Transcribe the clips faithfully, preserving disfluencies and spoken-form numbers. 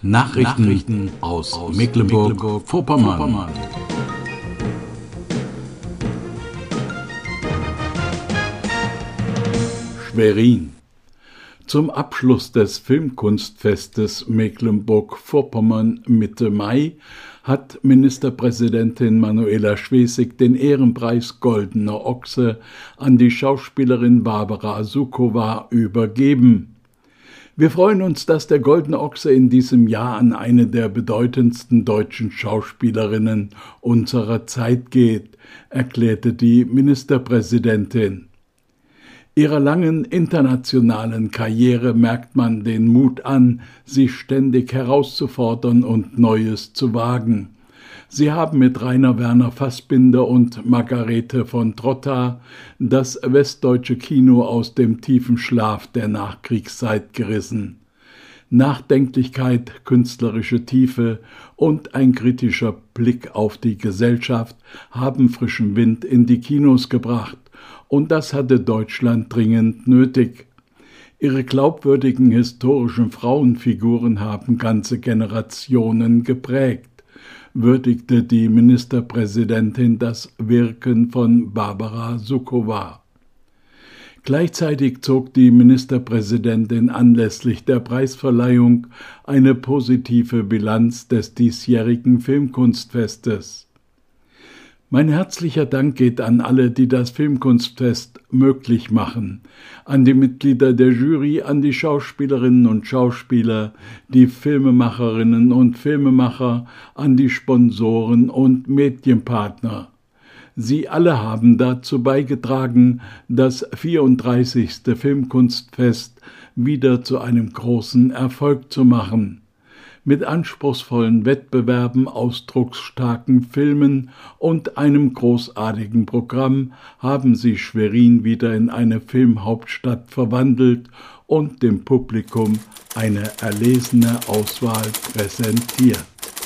Nachrichten, Nachrichten aus, aus Mecklenburg-Vorpommern. Mecklenburg Schwerin. Zum Abschluss des Filmkunstfestes Mecklenburg-Vorpommern Mitte Mai hat Ministerpräsidentin Manuela Schwesig den Ehrenpreis Goldener Ochse an die Schauspielerin Barbara Sukowa übergeben. Wir freuen uns, dass der Goldene Ochse in diesem Jahr an eine der bedeutendsten deutschen Schauspielerinnen unserer Zeit geht, erklärte die Ministerpräsidentin. Ihrer langen internationalen Karriere merkt man den Mut an, sich ständig herauszufordern und Neues zu wagen. Sie haben mit Rainer Werner Fassbinder und Margarete von Trotta das westdeutsche Kino aus dem tiefen Schlaf der Nachkriegszeit gerissen. Nachdenklichkeit, künstlerische Tiefe und ein kritischer Blick auf die Gesellschaft haben frischen Wind in die Kinos gebracht. Und das hatte Deutschland dringend nötig. Ihre glaubwürdigen historischen Frauenfiguren haben ganze Generationen geprägt, würdigte die Ministerpräsidentin das Wirken von Barbara Sukowa. Gleichzeitig zog die Ministerpräsidentin anlässlich der Preisverleihung eine positive Bilanz des diesjährigen Filmkunstfestes. Mein herzlicher Dank geht an alle, die das Filmkunstfest möglich machen, an die Mitglieder der Jury, an die Schauspielerinnen und Schauspieler, die Filmemacherinnen und Filmemacher, an die Sponsoren und Medienpartner. Sie alle haben dazu beigetragen, das vierunddreißigste Filmkunstfest wieder zu einem großen Erfolg zu machen. Mit anspruchsvollen Wettbewerben, ausdrucksstarken Filmen und einem großartigen Programm haben sie Schwerin wieder in eine Filmhauptstadt verwandelt und dem Publikum eine erlesene Auswahl präsentiert.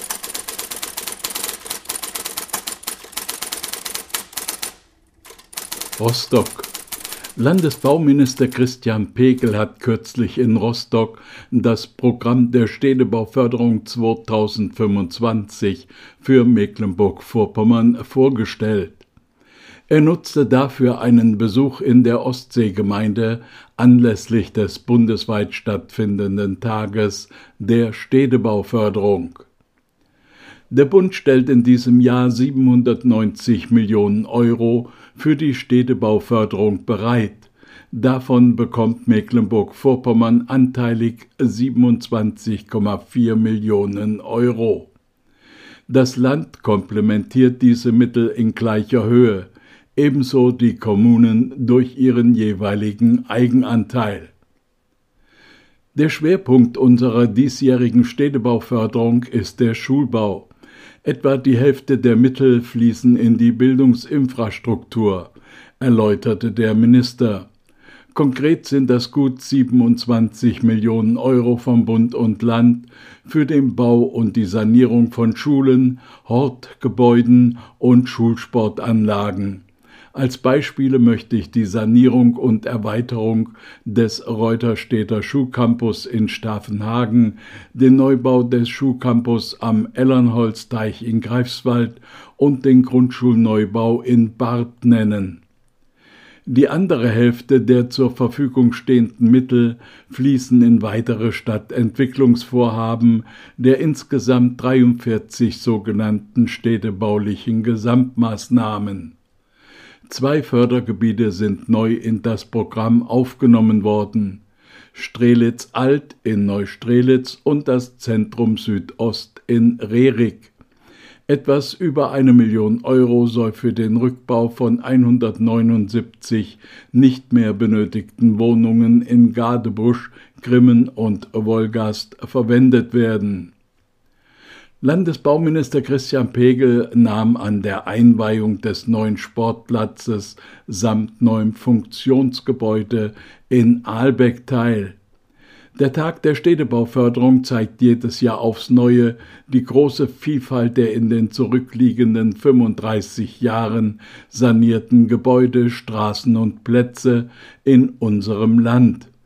Rostock. Landesbauminister Christian Pegel hat kürzlich in Rostock das Programm der Städtebauförderung zweitausendfünfundzwanzig für Mecklenburg-Vorpommern vorgestellt. Er nutzte dafür einen Besuch in der Ostseegemeinde anlässlich des bundesweit stattfindenden Tages der Städtebauförderung. Der Bund stellt in diesem Jahr siebenhundertneunzig Millionen Euro für die Städtebauförderung bereit. Davon bekommt Mecklenburg-Vorpommern anteilig siebenundzwanzig Komma vier Millionen Euro. Das Land komplementiert diese Mittel in gleicher Höhe, ebenso die Kommunen durch ihren jeweiligen Eigenanteil. Der Schwerpunkt unserer diesjährigen Städtebauförderung ist der Schulbau. Etwa die Hälfte der Mittel fließen in die Bildungsinfrastruktur, erläuterte der Minister. Konkret sind das gut siebenundzwanzig Millionen Euro vom Bund und Land für den Bau und die Sanierung von Schulen, Hortgebäuden und Schulsportanlagen. Als Beispiele möchte ich die Sanierung und Erweiterung des Reuterstedter Schuhcampus in Stavenhagen, den Neubau des Schuhcampus am Ellernholzteich in Greifswald und den Grundschulneubau in Barth nennen. Die andere Hälfte der zur Verfügung stehenden Mittel fließen in weitere Stadtentwicklungsvorhaben der insgesamt dreiundvierzig sogenannten städtebaulichen Gesamtmaßnahmen. Zwei Fördergebiete sind neu in das Programm aufgenommen worden: Strelitz-Alt in Neustrelitz und das Zentrum Südost in Rerik. Etwas über eine Million Euro soll für den Rückbau von hundertneunundsiebzig nicht mehr benötigten Wohnungen in Gadebusch, Grimmen und Wolgast verwendet werden. Landesbauminister Christian Pegel nahm an der Einweihung des neuen Sportplatzes samt neuem Funktionsgebäude in Ahlbeck teil. Der Tag der Städtebauförderung zeigt jedes Jahr aufs Neue die große Vielfalt der in den zurückliegenden fünfunddreißig Jahren sanierten Gebäude, Straßen und Plätze in unserem Land.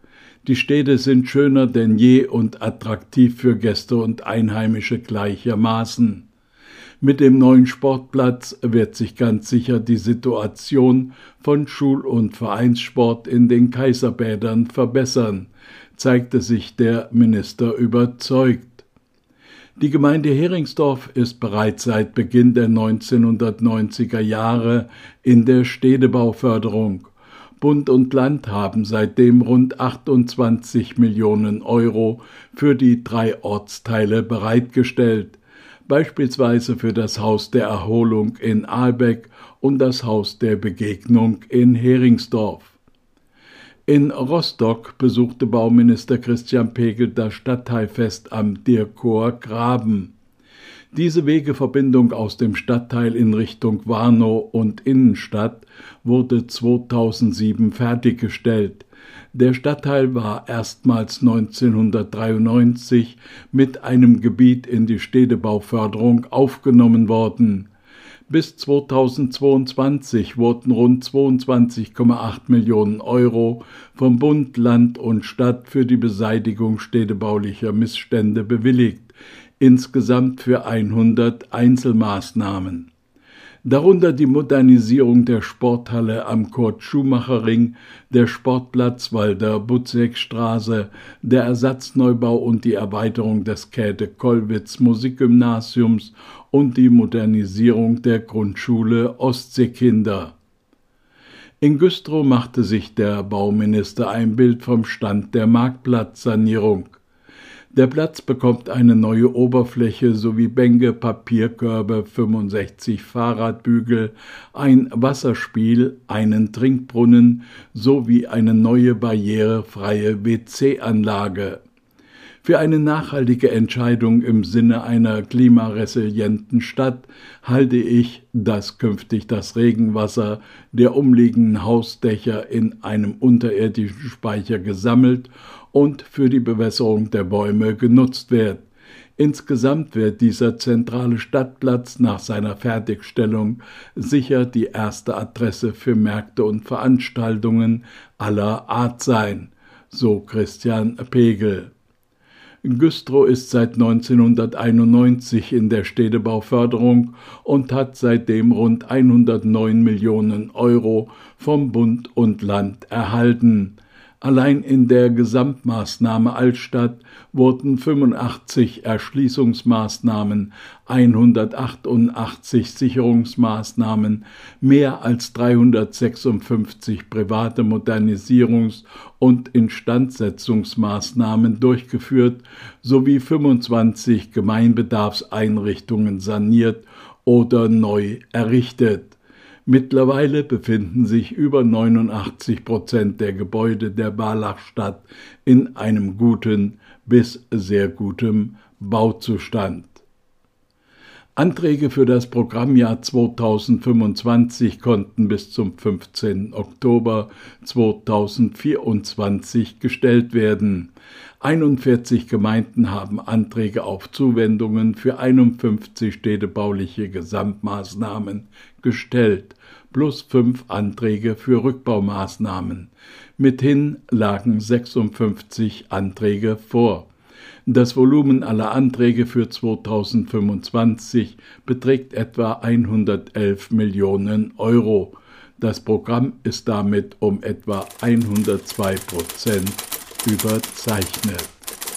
Die Städte sind schöner denn je und attraktiv für Gäste und Einheimische gleichermaßen. Mit dem neuen Sportplatz wird sich ganz sicher die Situation von Schul- und Vereinssport in den Kaiserbädern verbessern, zeigte sich der Minister überzeugt. Die Gemeinde Heringsdorf ist bereits seit Beginn der neunzehnhundertneunziger Jahre in der Städtebauförderung. Bund und Land haben seitdem rund achtundzwanzig Millionen Euro für die drei Ortsteile bereitgestellt, beispielsweise für das Haus der Erholung in Ahlbeck und das Haus der Begegnung in Heringsdorf. In Rostock besuchte Bauminister Christian Pegel das Stadtteilfest am Dirkower Graben. Diese Wegeverbindung aus dem Stadtteil in Richtung Warnow und Innenstadt wurde zweitausendsieben fertiggestellt. Der Stadtteil war erstmals neunzehnhundertdreiundneunzig mit einem Gebiet in die Städtebauförderung aufgenommen worden. Bis zweitausendzweiundzwanzig wurden rund zweiundzwanzig Komma acht Millionen Euro vom Bund, Land und Stadt für die Beseitigung städtebaulicher Missstände bewilligt, insgesamt für hundert Einzelmaßnahmen. Darunter die Modernisierung der Sporthalle am Kurt-Schumacher-Ring, der Sportplatz Walter-Butzek-Straße, der Ersatzneubau und die Erweiterung des Käthe-Kollwitz-Musikgymnasiums und die Modernisierung der Grundschule Ostseekinder. In Güstrow machte sich der Bauminister ein Bild vom Stand der Marktplatzsanierung. Der Platz bekommt eine neue Oberfläche sowie Bänke, Papierkörbe, fünfundsechzig Fahrradbügel, ein Wasserspiel, einen Trinkbrunnen sowie eine neue barrierefreie W C-Anlage. Für eine nachhaltige Entscheidung im Sinne einer klimaresilienten Stadt halte ich, dass künftig das Regenwasser der umliegenden Hausdächer in einem unterirdischen Speicher gesammelt und für die Bewässerung der Bäume genutzt wird. Insgesamt wird dieser zentrale Stadtplatz nach seiner Fertigstellung sicher die erste Adresse für Märkte und Veranstaltungen aller Art sein, so Christian Pegel. Güstrow ist seit neunzehnhunderteinundneunzig in der Städtebauförderung und hat seitdem rund hundertneun Millionen Euro vom Bund und Land erhalten. Allein in der Gesamtmaßnahme Altstadt wurden fünfundachtzig Erschließungsmaßnahmen, hundertachtundachtzig Sicherungsmaßnahmen, mehr als dreihundertsechsundfünfzig private Modernisierungs- und Instandsetzungsmaßnahmen durchgeführt sowie fünfundzwanzig Gemeinbedarfseinrichtungen saniert oder neu errichtet. Mittlerweile befinden sich über neunundachtzig Prozent der Gebäude der Barlachstadt in einem guten bis sehr gutem Bauzustand. Anträge für das Programmjahr zweitausendfünfundzwanzig konnten bis zum fünfzehnten Oktober zweitausendvierundzwanzig gestellt werden. einundvierzig Gemeinden haben Anträge auf Zuwendungen für einundfünfzig städtebauliche Gesamtmaßnahmen gestellt, plus fünf Anträge für Rückbaumaßnahmen. Mithin lagen sechsundfünfzig Anträge vor. Das Volumen aller Anträge für zweitausendfünfundzwanzig beträgt etwa hundertelf Millionen Euro. Das Programm ist damit um etwa hundertzwei Prozent überzeichnet.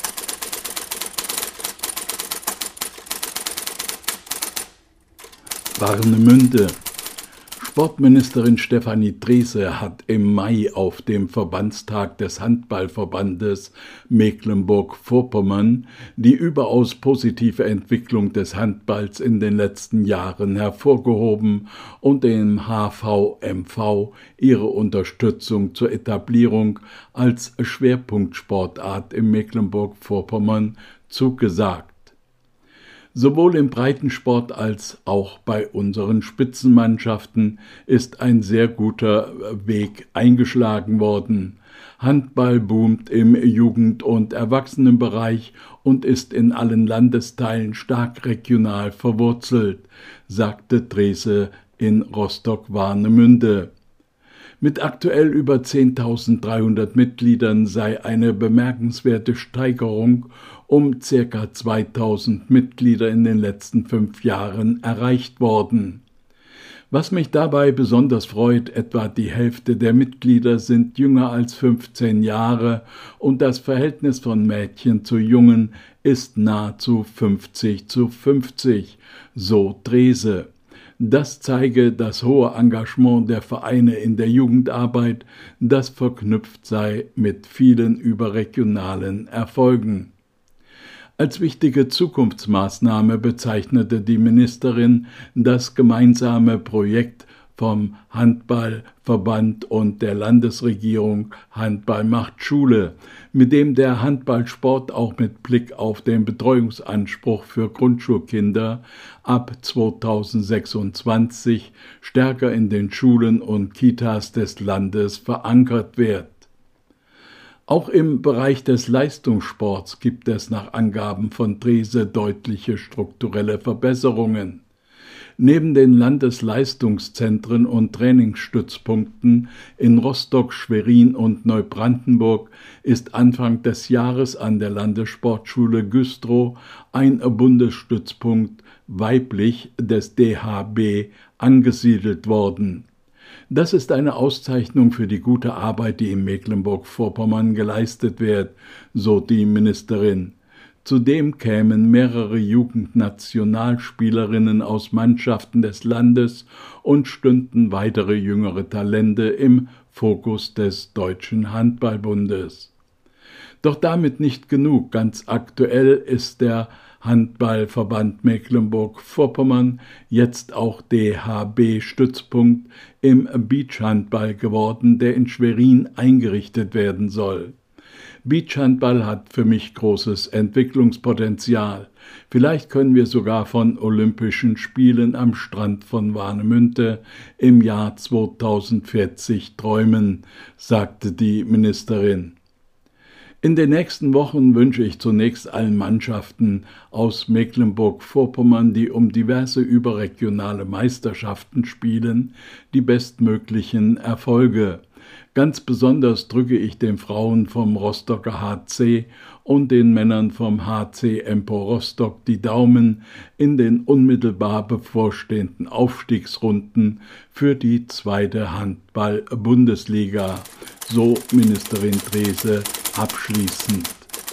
Warnemünde. Sportministerin Stefanie Drese hat im Mai auf dem Verbandstag des Handballverbandes Mecklenburg-Vorpommern die überaus positive Entwicklung des Handballs in den letzten Jahren hervorgehoben und dem H V M V ihre Unterstützung zur Etablierung als Schwerpunktsportart in Mecklenburg-Vorpommern zugesagt. Sowohl im Breitensport als auch bei unseren Spitzenmannschaften ist ein sehr guter Weg eingeschlagen worden. Handball boomt im Jugend- und Erwachsenenbereich und ist in allen Landesteilen stark regional verwurzelt, sagte Drese in Rostock-Warnemünde. Mit aktuell über zehntausenddreihundert Mitgliedern sei eine bemerkenswerte Steigerung um ca. zweitausend Mitglieder in den letzten fünf Jahren erreicht worden. Was mich dabei besonders freut, etwa die Hälfte der Mitglieder sind jünger als fünfzehn Jahre und das Verhältnis von Mädchen zu Jungen ist nahezu fünfzig zu fünfzig, so Drese. Das zeige das hohe Engagement der Vereine in der Jugendarbeit, das verknüpft sei mit vielen überregionalen Erfolgen. Als wichtige Zukunftsmaßnahme bezeichnete die Ministerin das gemeinsame Projekt vom Handballverband und der Landesregierung Handball macht Schule, mit dem der Handballsport auch mit Blick auf den Betreuungsanspruch für Grundschulkinder ab zweitausendsechsundzwanzig stärker in den Schulen und Kitas des Landes verankert wird. Auch im Bereich des Leistungssports gibt es nach Angaben von Drese deutliche strukturelle Verbesserungen. Neben den Landesleistungszentren und Trainingsstützpunkten in Rostock, Schwerin und Neubrandenburg ist Anfang des Jahres an der Landessportschule Güstrow ein Bundesstützpunkt weiblich des D H B angesiedelt worden. Das ist eine Auszeichnung für die gute Arbeit, die in Mecklenburg-Vorpommern geleistet wird, so die Ministerin. Zudem kämen mehrere Jugendnationalspielerinnen aus Mannschaften des Landes und stünden weitere jüngere Talente im Fokus des Deutschen Handballbundes. Doch damit nicht genug. Ganz aktuell ist der Handballverband Mecklenburg-Vorpommern jetzt auch D H B-Stützpunkt im Beachhandball geworden, der in Schwerin eingerichtet werden soll. Beachhandball hat für mich großes Entwicklungspotenzial. Vielleicht können wir sogar von Olympischen Spielen am Strand von Warnemünde im Jahr zweitausendvierzig träumen, sagte die Ministerin. In den nächsten Wochen wünsche ich zunächst allen Mannschaften aus Mecklenburg-Vorpommern, die um diverse überregionale Meisterschaften spielen, die bestmöglichen Erfolge. Ganz besonders drücke ich den Frauen vom Rostocker H C und den Männern vom H C Empor Rostock die Daumen in den unmittelbar bevorstehenden Aufstiegsrunden für die zweite Handball-Bundesliga, so Ministerin Drese abschließend.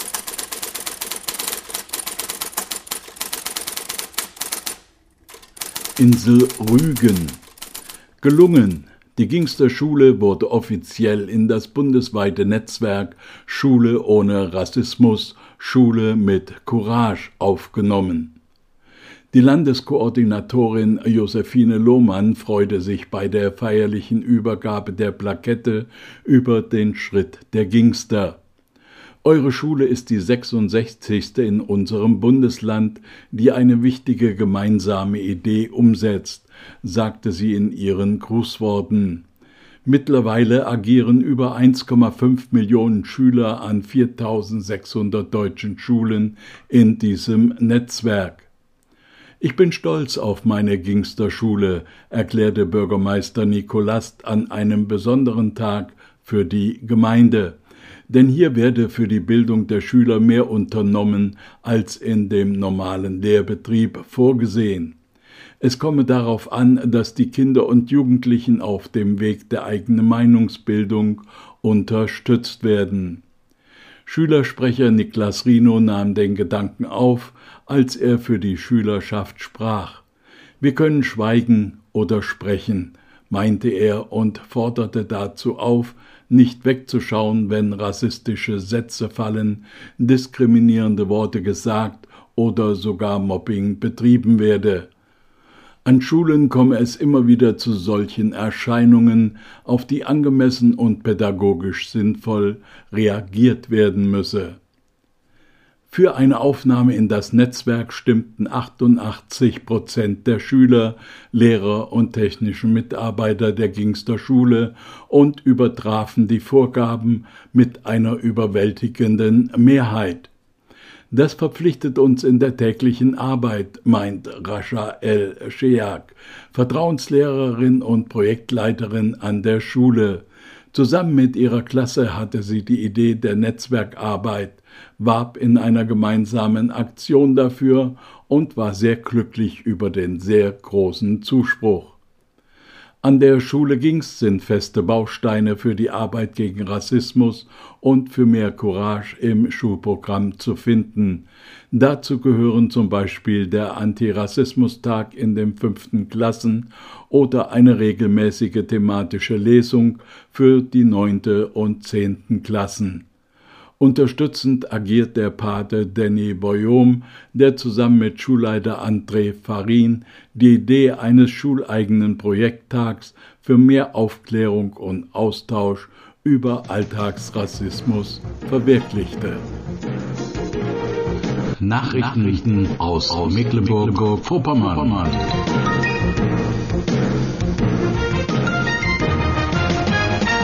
Insel Rügen. Gelungen. Die Gingster Schule wurde offiziell in das bundesweite Netzwerk Schule ohne Rassismus, Schule mit Courage aufgenommen. Die Landeskoordinatorin Josephine Lohmann freute sich bei der feierlichen Übergabe der Plakette über den Schritt der Gingster. Eure Schule ist die sechsundsechzigste in unserem Bundesland, die eine wichtige gemeinsame Idee umsetzt, sagte sie in ihren Grußworten. Mittlerweile agieren über eins Komma fünf Millionen Schüler an viertausendsechshundert deutschen Schulen in diesem Netzwerk. Ich bin stolz auf meine Gingster-Schule, erklärte Bürgermeister Nicolast an einem besonderen Tag für die Gemeinde. Denn hier werde für die Bildung der Schüler mehr unternommen als in dem normalen Lehrbetrieb vorgesehen. Es komme darauf an, dass die Kinder und Jugendlichen auf dem Weg der eigenen Meinungsbildung unterstützt werden. Schülersprecher Niklas Rino nahm den Gedanken auf, als er für die Schülerschaft sprach. Wir können schweigen oder sprechen, meinte er und forderte dazu auf, nicht wegzuschauen, wenn rassistische Sätze fallen, diskriminierende Worte gesagt oder sogar Mobbing betrieben werde. An Schulen komme es immer wieder zu solchen Erscheinungen, auf die angemessen und pädagogisch sinnvoll reagiert werden müsse. Für eine Aufnahme in das Netzwerk stimmten achtundachtzig Prozent der Schüler, Lehrer und technischen Mitarbeiter der Gingster Schule und übertrafen die Vorgaben mit einer überwältigenden Mehrheit. Das verpflichtet uns in der täglichen Arbeit, meint Rasha El-Sheak, Vertrauenslehrerin und Projektleiterin an der Schule. Zusammen mit ihrer Klasse hatte sie die Idee der Netzwerkarbeit, warb in einer gemeinsamen Aktion dafür und war sehr glücklich über den sehr großen Zuspruch. An der Schule Gingst sind feste Bausteine für die Arbeit gegen Rassismus und für mehr Courage im Schulprogramm zu finden. Dazu gehören zum Beispiel der Antirassismustag in den fünften Klassen oder eine regelmäßige thematische Lesung für die neunte und zehnten Klassen. Unterstützend agiert der Pate Danny Boyom, der zusammen mit Schulleiter André Farin die Idee eines schuleigenen Projekttags für mehr Aufklärung und Austausch über Alltagsrassismus verwirklichte. Nachrichten aus Mecklenburg-Vorpommern.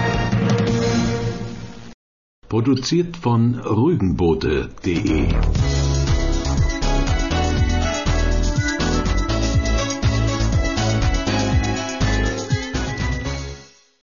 Produziert von Rügenboote punkt de